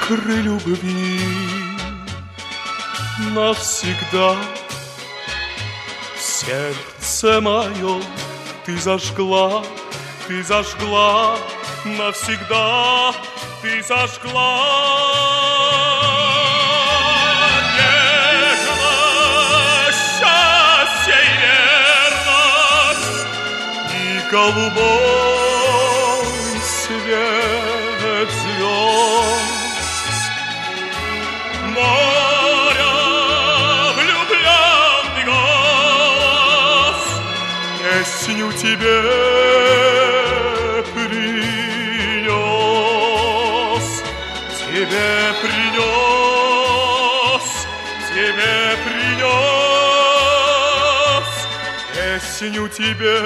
искры любви навсегда. Сердце мое ты зажгла навсегда, ты зажгла. Нежность, счастье и верность, и голубой свет звезд. Моря влюбленный голос песню тебе принес, тебе принес, песню тебе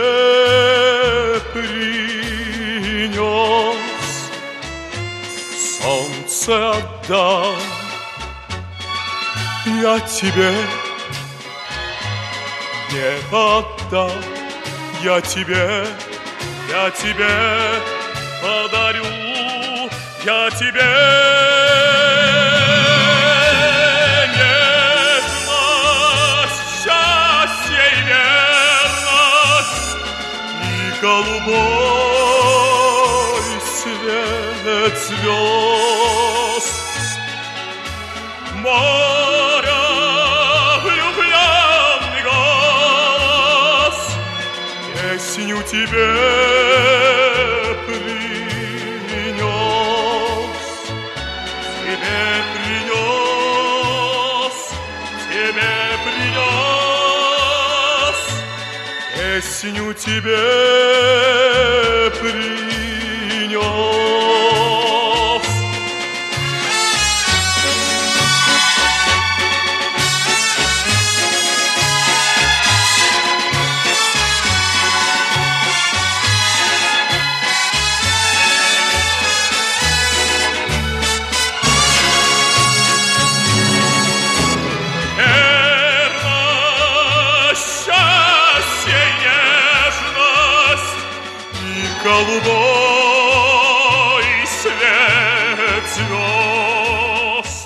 принес. Солнце отдам я тебе, небо отдам я тебе подарю, я тебе нежность, счастье и верность, и голубой свет звезд. Моря влюбленный голос песню тебе принес, тебе принес, песню тебе принес. Голубой свет звезд.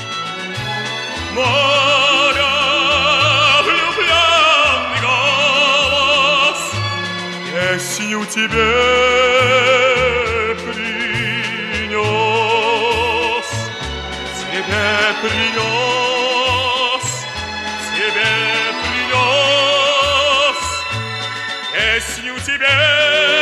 Моря влюбленный голос песню тебе принес, тебе принес, тебе принес, песню тебе